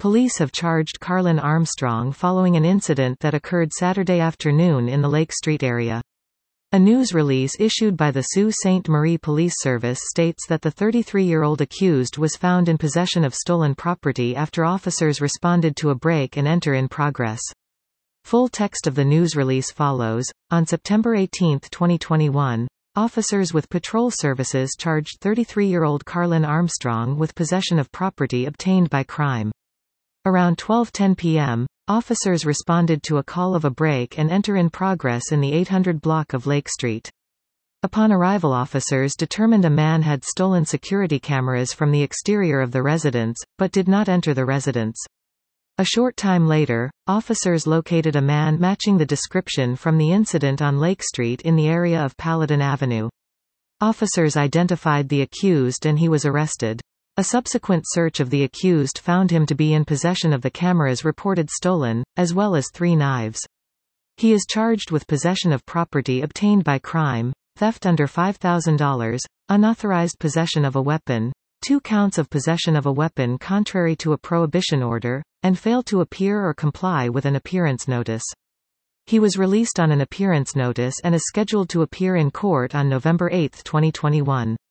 Police have charged Carlin Armstrong following an incident that occurred Saturday afternoon in the Lake Street area. A news release issued by the Sault Ste. Marie Police Service states that the 33-year-old accused was found in possession of stolen property after officers responded to a break-and-enter in progress. Full text of the news release follows. On September 18, 2021, officers with patrol services charged 33-year-old Carlin Armstrong with possession of property obtained by crime. Around 12:10 p.m., officers responded to a call of a break-and-enter in progress in the 800 block of Lake Street. Upon arrival, officers determined a man had stolen security cameras from the exterior of the residence, but did not enter the residence. A short time later, officers located a man matching the description from the incident on Lake Street in the area of Paladin Avenue. Officers identified the accused and he was arrested. A subsequent search of the accused found him to be in possession of the cameras reported stolen, as well as 3 knives. He is charged with possession of property obtained by crime, theft under $5,000, unauthorized possession of a weapon, 2 counts of possession of a weapon contrary to a prohibition order, and fail to appear or comply with an appearance notice. He was released on an appearance notice and is scheduled to appear in court on November 8, 2021.